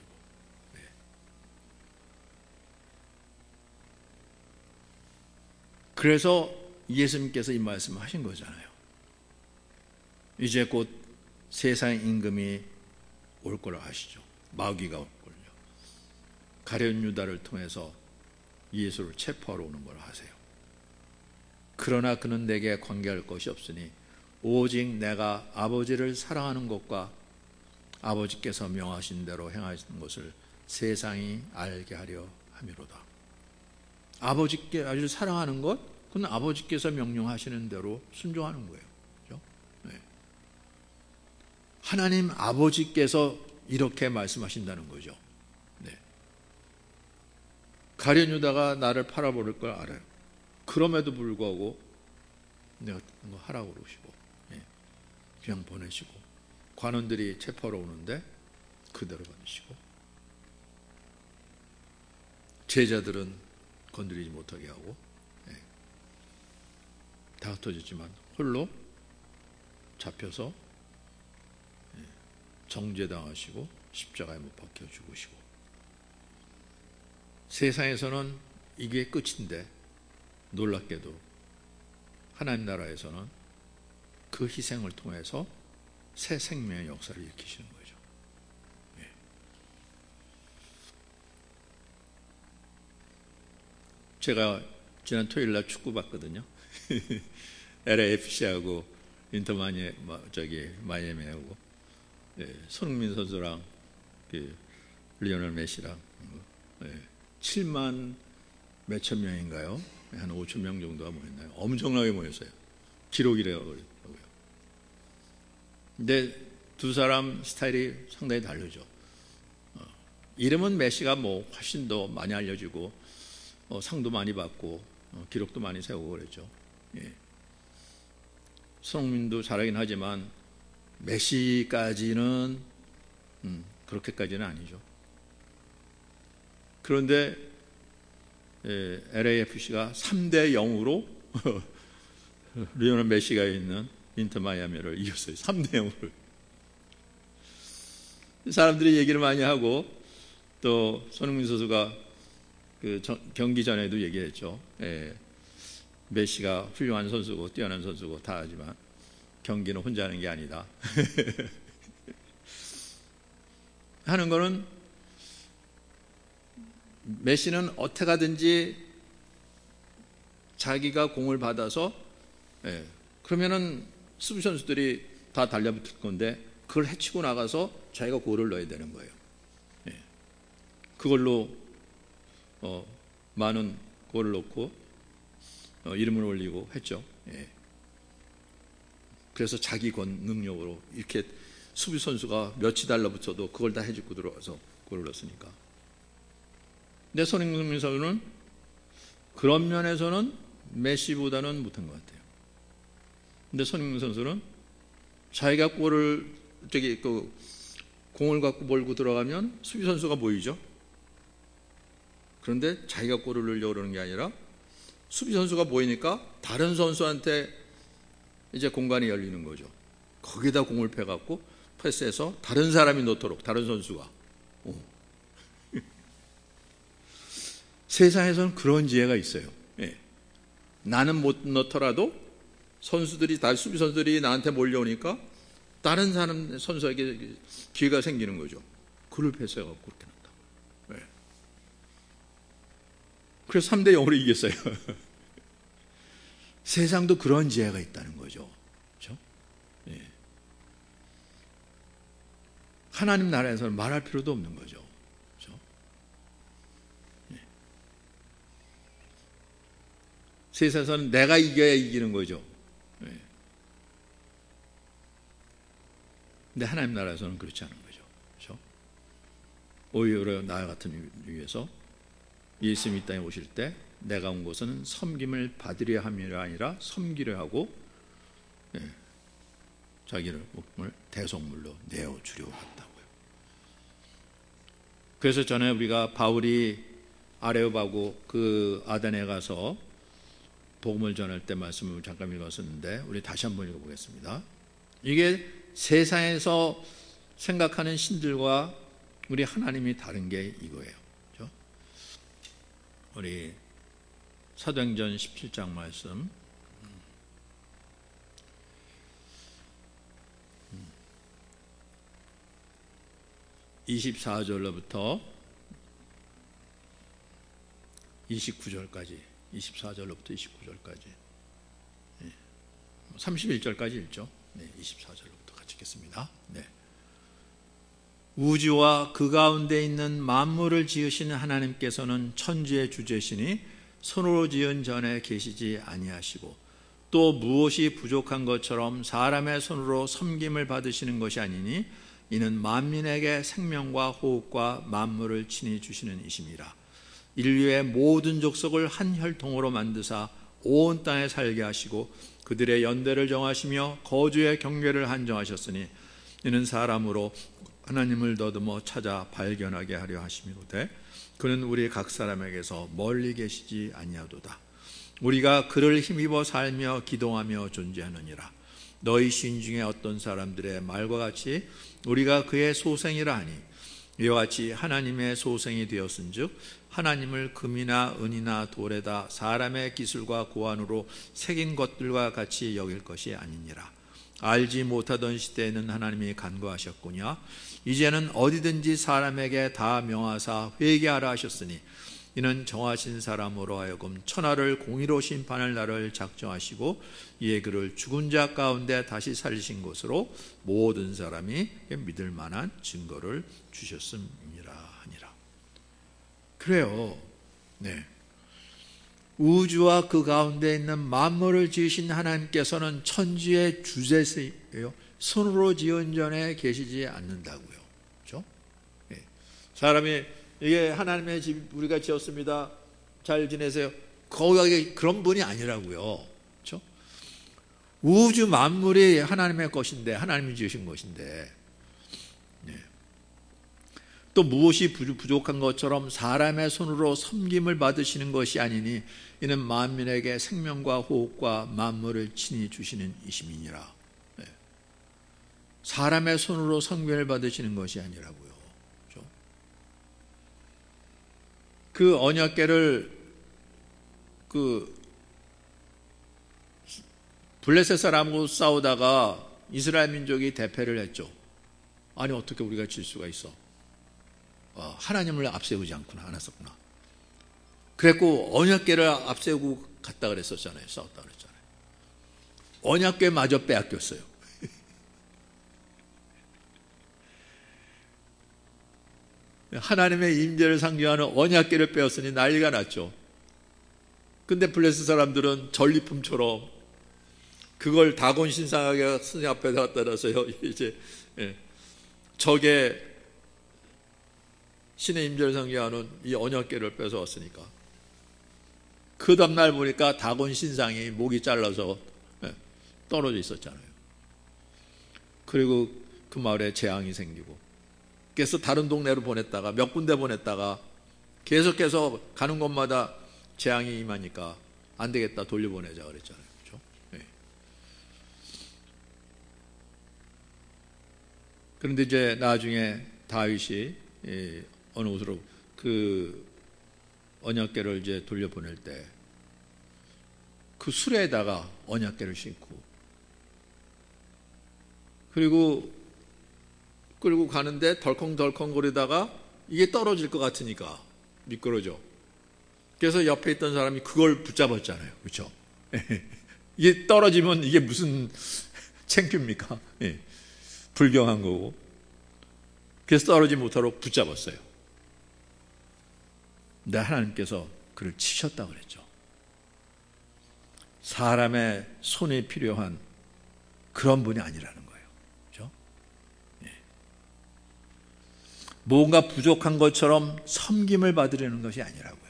그래서 예수님께서 이 말씀을 하신 거잖아요. 이제 곧 세상의 임금이 올 거라 하시죠. 마귀가 올 걸요. 가룟 유다를 통해서 예수를 체포하러 오는 거라 하세요. 그러나 그는 내게 관계할 것이 없으니 오직 내가 아버지를 사랑하는 것과 아버지께서 명하신 대로 행하시는 것을 세상이 알게 하려 함이로다. 아버지께 아주 사랑하는 것, 그건 아버지께서 명령하시는 대로 순종하는 거예요. 그렇죠? 네. 하나님 아버지께서 이렇게 말씀하신다는 거죠. 네. 가룟 유다가 나를 팔아버릴 걸 알아요. 그럼에도 불구하고 내가 하라고 그러시고, 네. 그냥 보내시고, 관원들이 체포하러 오는데 그대로 받으시고, 제자들은 건드리지 못하게 하고, 네. 다 흩어졌지만 홀로 잡혀서 정죄당하시고 십자가에 못 박혀 죽으시고, 세상에서는 이게 끝인데 놀랍게도 하나님 나라에서는 그 희생을 통해서 새 생명의 역사를 일으키시는 거죠. 예. 제가 지난 토요일 날 축구 봤거든요. LAFC하고 인터 마이애미하고, 예, 손흥민 선수랑 리오넬 메시랑 7만 몇천 명인가요? 한 5천 명 정도가 모였나요? 엄청나게 모였어요. 기록이라고요. 근데 두 사람 스타일이 상당히 다르죠. 이름은 메시가 뭐 훨씬 더 많이 알려지고, 상도 많이 받고, 기록도 많이 세우고 그랬죠. 예. 손흥민도 잘하긴 하지만 메시까지는 그렇게까지는 아니죠. 그런데 LAFC가 3대 0으로 리오넬 메시가 있는 인터 마이애미를 이겼어요. 3대 0으로. 사람들이 얘기를 많이 하고, 또 손흥민 선수가 그 경기 전에도 얘기했죠. 메시가 훌륭한 선수고 뛰어난 선수고 다 하지만 경기는 혼자 하는 게 아니다. 하는 거는, 메시는 어떻게 하든지 자기가 공을 받아서, 그러면은 수비 선수들이 다 달려붙을 건데 그걸 해치고 나가서 자기가 골을 넣어야 되는 거예요. 그걸로 많은 골을 넣고 이름을 올리고 했죠. 그래서 자기 능력으로 이렇게 수비 선수가 몇이 달라붙어도 그걸 다 해주고 들어와서 골을 넣었으니까. 근데 손흥민 선수는 그런 면에서는 메시보다는 못한 것 같아요. 근데 손흥민 선수는 자기가 공을 갖고 몰고 들어가면 수비 선수가 보이죠. 그런데 자기가 골을 넣으려고 그러는 게 아니라 수비 선수가 보이니까 다른 선수한테 이제 공간이 열리는 거죠. 거기다 공을 패갖고 패스해서 다른 사람이 넣도록, 다른 선수가. 세상에서는 그런 지혜가 있어요. 나는 못 넣더라도 수비 선수들이 나한테 몰려오니까 다른 사람 선수에게 기회가 생기는 거죠. 그를 패스해갖고 그렇게 넣었다. 그래서 3대 0으로 이겼어요. 세상도 그런 지혜가 있다는 거죠. 그렇죠? 하나님 나라에서는 말할 필요도 없는 거죠. 그렇죠? 세상에서는 내가 이겨야 이기는 거죠. 근데 하나님 나라에서는 그렇지 않은 거죠. 그렇죠? 오히려 나 같은 위해서 예수님이 이 땅에 오실 때 내가 온 것은 섬김을 받으려 함이 아니라 섬기려 하고, 자기를 목숨을 대속물로 내어주려 했다고요. 그래서 전에 우리가 바울이 아레오바고 그 아덴에 가서 복음을 전할 때 말씀을 잠깐 읽었었는데, 우리 다시 한번 읽어보겠습니다. 이게 세상에서 생각하는 신들과 우리 하나님이 다른 게 이거예요. 그렇죠? 우리 사도행전 17장 말씀 24절로부터 29절까지, 24절로부터 29절까지, 31절까지 읽죠. 24절로부터 같이 읽겠습니다. 우주와 그 가운데 있는 만물을 지으신 하나님께서는 천지의 주제시니 손으로 지은 전에 계시지 아니하시고 또 무엇이 부족한 것처럼 사람의 손으로 섬김을 받으시는 것이 아니니 이는 만민에게 생명과 호흡과 만물을 친히 주시는 이심이라. 인류의 모든 족속을 한 혈통으로 만드사 온 땅에 살게 하시고 그들의 연대를 정하시며 거주의 경계를 한정하셨으니 이는 사람으로 하나님을 더듬어 찾아 발견하게 하려 하심이로되 그는 우리 각 사람에게서 멀리 계시지 아니하도다. 우리가 그를 힘입어 살며 기동하며 존재하느니라. 너희 시인 중에 어떤 사람들의 말과 같이 우리가 그의 소생이라 하니 이와 같이 하나님의 소생이 되었은즉 하나님을 금이나 은이나 돌에다 사람의 기술과 고안으로 새긴 것들과 같이 여길 것이 아니니라. 알지 못하던 시대에는 하나님이 간구하셨구냐. 이제는 어디든지 사람에게 다 명하사 회개하라 하셨으니 이는 정하신 사람으로 하여금 천하를 공의로 심판할 날을 작정하시고 이에 그를 죽은 자 가운데 다시 살리신 것으로 모든 사람이 믿을 만한 증거를 주셨음이라 하니라. 그래요. 네. 우주와 그 가운데 있는 만물을 지으신 하나님께서는 천지의 주재세예요. 손으로 지은 전에 계시지 않는다고요. 그렇죠? 네. 사람이 이게 하나님의 집 우리가 지었습니다. 잘 지내세요. 거기 그런 분이 아니라고요. 그렇죠? 우주 만물이 하나님의 것인데 하나님이 지으신 것인데 네. 또 무엇이 부족한 것처럼 사람의 손으로 섬김을 받으시는 것이 아니니 이는 만민에게 생명과 호흡과 만물을 친히 주시는 이심이니라. 네. 사람의 손으로 섬김을 받으시는 것이 아니라고요. 그렇죠? 그 언약궤를 블레셋 사람하고 싸우다가 이스라엘 민족이 대패를 했죠. 아니 어떻게 우리가 질 수가 있어? 하나님을 앞세우지 않았었구나. 그랬고 언약궤를 앞세우고 갔다 그랬었잖아요. 싸웠다 그랬잖아요. 언약궤마저 빼앗겼어요. 하나님의 임재를 상징하는 언약궤를 빼앗으니 난리가 났죠. 근데 블레셋 사람들은 전리품처럼 그걸 다곤 신상하게 스승 앞에 갖다 놔서요. 이제 적의 신의 임재를 상징하는 이 언약궤를 뺏어왔으니까 그 다음날 보니까 다곤 신상이 목이 잘라서 떨어져 있었잖아요. 그리고 그 마을에 재앙이 생기고 그래서 다른 동네로 보냈다가 몇 군데 보냈다가 계속해서 가는 곳마다 재앙이 임하니까 안 되겠다 돌려보내자 그랬잖아요. 그렇죠? 네. 그런데 이제 나중에 다윗이 어느 곳으로 그 언약궤를 이제 돌려보낼 때 그 수레에다가 언약궤를 싣고 그리고 끌고 가는데 덜컹덜컹 거리다가 이게 떨어질 것 같으니까 미끄러져. 그래서 옆에 있던 사람이 그걸 붙잡았잖아요. 그렇죠? 이게 떨어지면 이게 무슨 창피입니까? 불경한 거고. 그래서 떨어지지 못하도록 붙잡았어요. 근데 하나님께서 그를 치셨다고 그랬죠. 사람의 손이 필요한 그런 분이 아니라는 거예요. 그렇죠? 뭔가 부족한 것처럼 섬김을 받으려는 것이 아니라고요.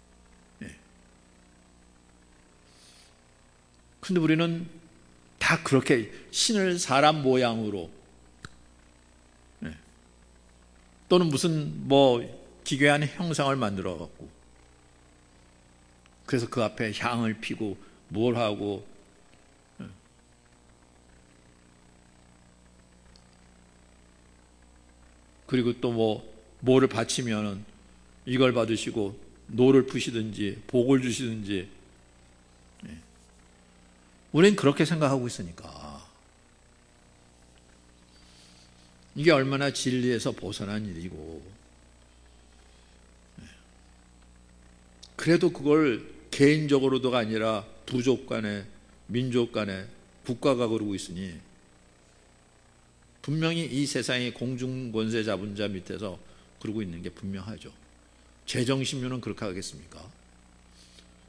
근데 우리는 다 그렇게 신을 사람 모양으로 또는 무슨 기괴한 형상을 만들어 갖고 그래서 그 앞에 향을 피고 뭘 하고 그리고 또 뭐를 바치면은 이걸 받으시고 노를 푸시든지 복을 주시든지 우리는 그렇게 생각하고 있으니까 이게 얼마나 진리에서 벗어난 일이고 그래도 그걸 개인적으로도가 아니라 부족 간에 민족 간에 국가가 그러고 있으니 분명히 이 세상의 공중권세 잡은 자 밑에서 그러고 있는 게 분명하죠. 제정신묘는 그렇게 하겠습니까?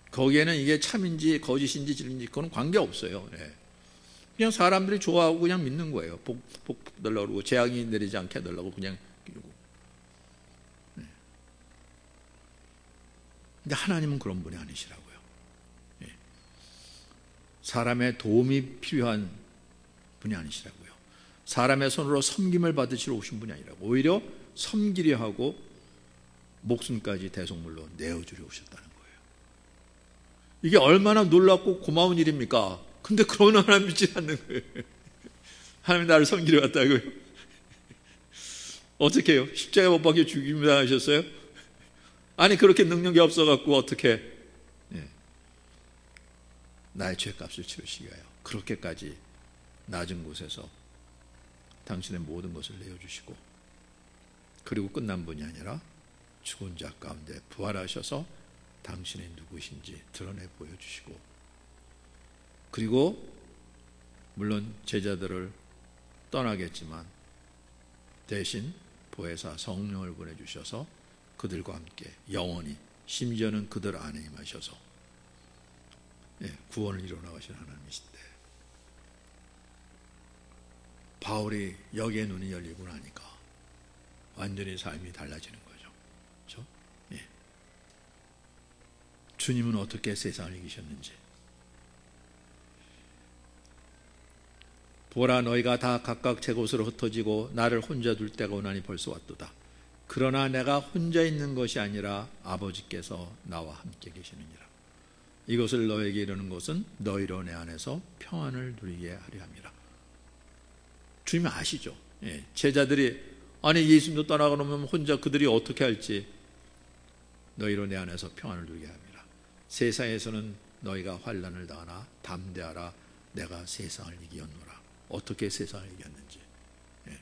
거기에는 이게 참인지 거짓인지 진인지 그건 관계없어요. 예. 그냥 사람들이 좋아하고 그냥 믿는 거예요. 복 달라고 그러고 재앙이 내리지 않게 해달라고 그냥 이러고. 예. 근데 하나님은 그런 분이 아니시라고요. 예. 사람의 도움이 필요한 분이 아니시라고요. 사람의 손으로 섬김을 받으시러 오신 분이 아니라고. 오히려 섬기려 하고 목숨까지 대속물로 내어주려 오셨다는 거예요. 이게 얼마나 놀랍고 고마운 일입니까? 근데 그런 하나님 믿지 않는 거예요. 하나님 나를 섬기려 왔다고요? 어떻게 해요? 십자가에 못 박혀 죽임 당하셨어요? 아니 그렇게 능력이 없어갖고 어떻게 나의 죄값을 치르시기 위하여 그렇게까지 낮은 곳에서 당신의 모든 것을 내어주시고, 그리고 끝난 분이 아니라 죽은 자 가운데 부활하셔서 당신이 누구신지 드러내 보여주시고, 그리고 물론 제자들을 떠나겠지만 대신 보혜사 성령을 보내주셔서 그들과 함께 영원히, 심지어는 그들 안에 임하셔서 구원을 이뤄나가신 하나님이신데, 바울이 여기에 눈이 열리고 나니까 완전히 삶이 달라지는 거죠. 그렇죠? 예. 주님은 어떻게 세상을 이기셨는지. 보라, 너희가 다 각각 제 곳으로 흩어지고 나를 혼자 둘 때가 오나니 벌써 왔도다. 그러나 내가 혼자 있는 것이 아니라 아버지께서 나와 함께 계시느니라. 이것을 너에게 이르는 것은 너희로 내 안에서 평안을 누리게 하려 함이라. 주님이 아시죠? 예. 제자들이 아니 예수님도 떠나가 놓으면 혼자 그들이 어떻게 할지, 너희로 내 안에서 평안을 누리게 합니다. 세상에서는 너희가 환난을 당하나 담대하라, 내가 세상을 이기었노라. 어떻게 세상을 이겼는지. 예.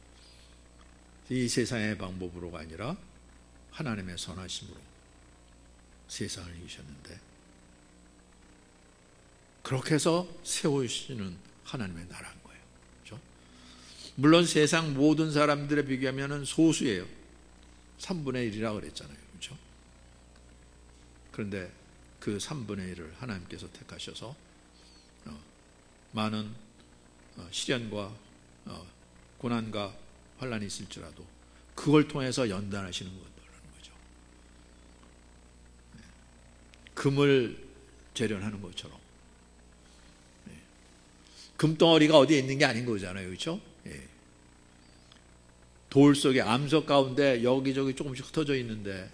이 세상의 방법으로가 아니라 하나님의 선하심으로 세상을 이기셨는데, 그렇게 해서 세우시는 하나님의 나라인 거예요. 그렇죠? 물론 세상 모든 사람들에 비교하면 소수예요. 3분의 1이라고 그랬잖아요. 그렇죠? 그런데 그 3분의 1을 하나님께서 택하셔서 많은 시련과 고난과 환난이 있을지라도 그걸 통해서 연단하시는 거라는 거죠. 금을 재련하는 것처럼. 금덩어리가 어디에 있는 게 아닌 거잖아요. 그렇죠? 예. 돌 속에, 암석 가운데 여기저기 조금씩 흩어져 있는데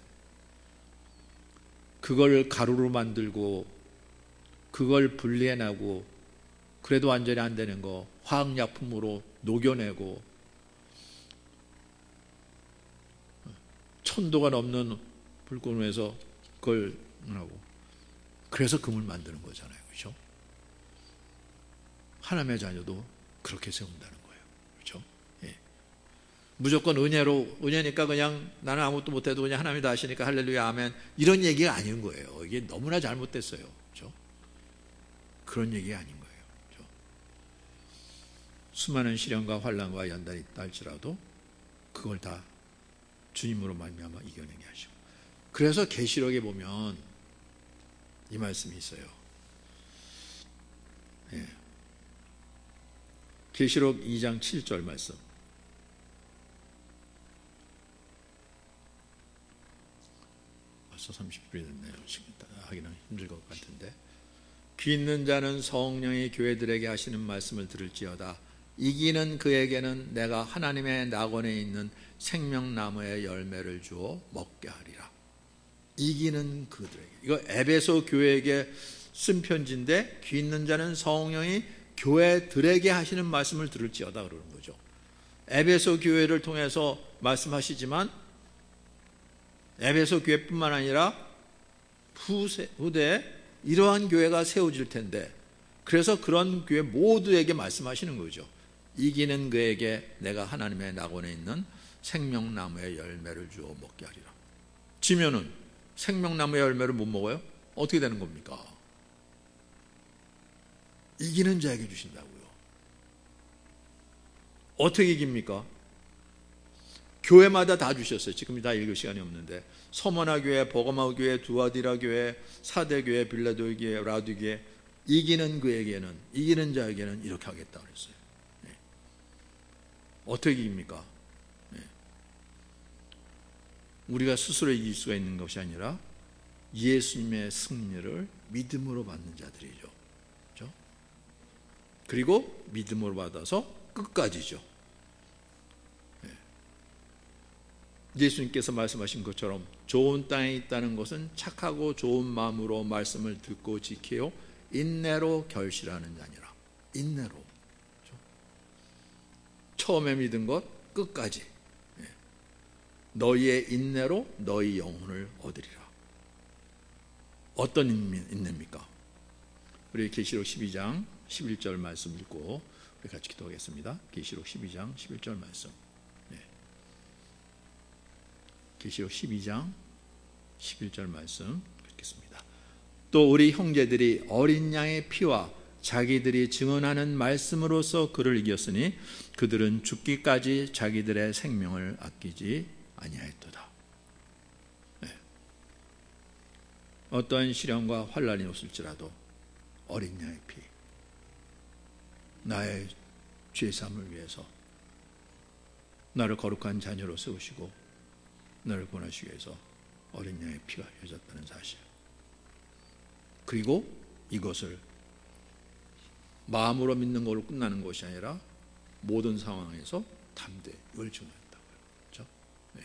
그걸 가루로 만들고 그걸 분리해내고, 그래도 완전히 안 되는 거 화학약품으로 녹여내고 천도가 넘는 불꽃에서 그걸 하고, 그래서 금을 만드는 거잖아요. 그렇죠? 하나님의 자녀도 그렇게 세운다는 거예요. 그렇죠? 예. 무조건 은혜니까 그냥 나는 아무것도 못해도 그냥 하나님이 다 하시니까 할렐루야 아멘, 이런 얘기가 아닌 거예요. 이게 너무나 잘못됐어요. 그렇죠? 그런 얘기가 아닌 거예요. 그렇죠? 수많은 시련과 환난과 연단이 있다 할지라도 그걸 다 주님으로 말미암아 이겨내게 하시고, 그래서 계시록에 보면 이 말씀이 있어요. 예. 계시록 2장 7절 말씀. 벌써 30분이 됐네요. 하기는 힘들 것 같은데. 귀 있는 자는 성령이 교회들에게 하시는 말씀을 들을지어다. 이기는 그에게는 내가 하나님의 낙원에 있는 생명나무의 열매를 주어 먹게 하리라. 이기는 그들에게. 이거 에베소 교회에게 쓴 편지인데, 귀 있는 자는 성령이 교회들에게 하시는 말씀을 들을지어다 그러는 거죠. 에베소 교회를 통해서 말씀하시지만 에베소 교회뿐만 아니라 후대에 이러한 교회가 세워질 텐데, 그래서 그런 교회 모두에게 말씀하시는 거죠. 이기는 그에게 내가 하나님의 낙원에 있는 생명나무의 열매를 주어 먹게 하리라. 지면은 생명나무의 열매를 못 먹어요? 어떻게 되는 겁니까? 이기는 자에게 주신다고요. 어떻게 이깁니까? 교회마다 다 주셨어요. 지금 다 읽을 시간이 없는데 서머나 교회, 버가모 교회, 두아디라 교회, 사대 교회, 빌라도 교회, 라디 교회, 이기는 그에게는, 이기는 자에게는 이렇게 하겠다 그랬어요. 네. 어떻게 이깁니까? 네. 우리가 스스로 이길 수가 있는 것이 아니라 예수님의 승리를 믿음으로 받는 자들이죠. 그렇죠? 그리고 믿음으로 받아서 끝까지죠. 예수님께서 말씀하신 것처럼 좋은 땅에 있다는 것은 착하고 좋은 마음으로 말씀을 듣고 지키요 인내로 결실하는 자니라. 인내로. 그렇죠? 처음에 믿은 것 끝까지. 너희의 인내로 너희 영혼을 얻으리라. 어떤 인내입니까? 우리 계시록 12장 11절 말씀 읽고 우리 같이 기도하겠습니다. 계시록 12장 11절 말씀. 계시록 12장 11절 말씀 읽겠습니다. 또 우리 형제들이 어린 양의 피와 자기들이 증언하는 말씀으로서 그를 이겼으니 그들은 죽기까지 자기들의 생명을 아끼지 아니하였도다. 네. 어떠한 시련과 환난이 없을지라도 어린 양의 피, 나의 죄사함을 위해서 나를 거룩한 자녀로 세우시고 너를 구원하시기 위해서 어린 양의 피가 흘려졌다는 사실. 그리고 이것을 마음으로 믿는 걸로 끝나는 것이 아니라 모든 상황에서 담대히 이걸 증언했다고요. 그렇죠? 네.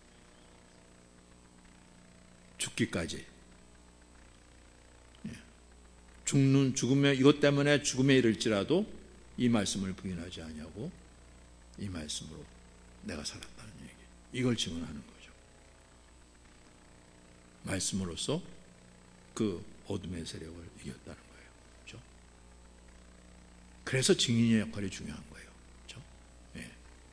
죽기까지. 네. 죽음에 이것 때문에 죽음에 이를지라도 이 말씀을 부인하지 아니하고 이 말씀으로 내가 살았다는 얘기. 이걸 증언하는 거예요. 말씀으로써 그 어둠의 세력을 이겼다는 거예요. 그렇죠? 그래서 증인의 역할이 중요한 거예요. 그렇죠? 네.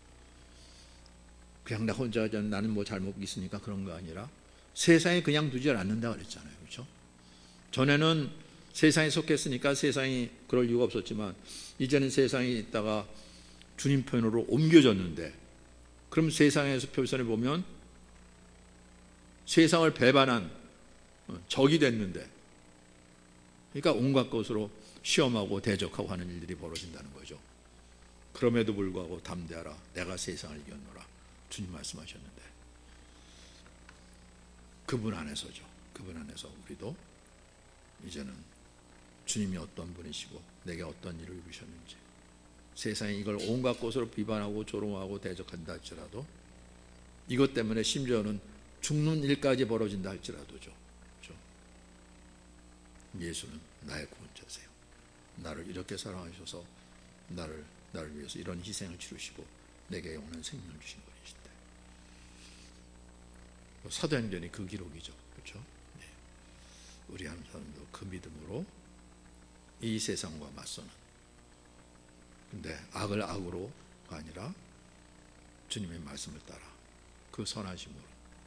그냥 나 혼자 나는 뭐 잘못 있으니까 그런 거 아니라 세상에 그냥 두지 않는다 그랬잖아요. 그렇죠? 전에는 세상에 속했으니까 세상이 그럴 이유가 없었지만 이제는 세상에 있다가 주님 편으로 옮겨졌는데 그럼 세상에서 표선에 보면 세상을 배반한 적이 됐는데 그러니까 온갖 것으로 시험하고 대적하고 하는 일들이 벌어진다는 거죠. 그럼에도 불구하고 담대하라. 내가 세상을 이겼노라. 주님 말씀하셨는데 그분 안에서죠. 그분 안에서 우리도 이제는 주님이 어떤 분이시고 내게 어떤 일을 이루셨는지 세상이 이걸 온갖 것으로 비판하고 조롱하고 대적한다 할지라도 이것 때문에 심지어는 죽는 일까지 벌어진다 할지라도죠. 그렇죠? 예수는 나의 구원자세요. 나를 이렇게 사랑하셔서 나를 위해서 이런 희생을 치르시고 내게 영원한 생명을 주신 분이신데 사도행전이 그 기록이죠. 그렇죠? 네. 우리 한 사람도 그 믿음으로 이 세상과 맞서는 근데 악을 악으로가 아니라 주님의 말씀을 따라 그 선하심으로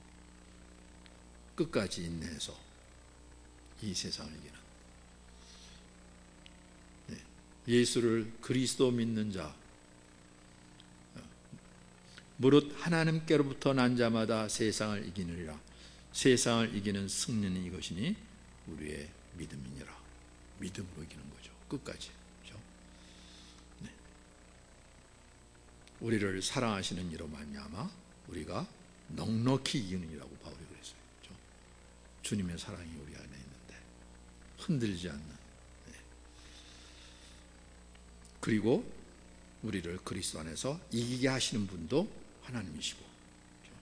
끝까지 인내해서 이 세상을 이기는 예수를 그리스도 믿는 자 무릇 하나님께로부터 난 자마다 세상을 이기느니라. 세상을 이기는 승리는 이것이니 우리의 믿음이니라. 믿음으로 이기는 거죠. 끝까지. 그렇죠? 네. 우리를 사랑하시는 이로 말미암아 우리가 넉넉히 이기느니라고 바울이 그랬어요. 그렇죠? 주님의 사랑이 우리 안에 있는데 흔들리지 않는. 네. 그리고 우리를 그리스도 안에서 이기게 하시는 분도 하나님이시고 그렇죠?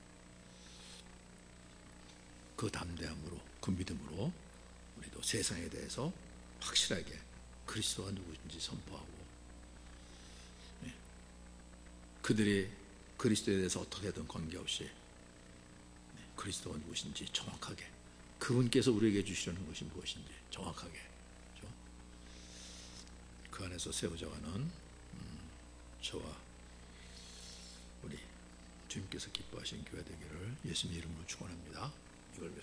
그 담대함으로 그 믿음으로 우리도 세상에 대해서 확실하게 그리스도가 누구인지 선포하고 네. 그들이 그리스도에 대해서 어떻게든 관계없이 네. 그리스도가 누구신지 정확하게 그분께서 우리에게 주시려는 것이 무엇인지 정확하게 그렇죠? 그 안에서 세워져가는 저와 우리 주님께서 기뻐하시는 교회 되기를 예수님 이름으로 축원합니다. 이걸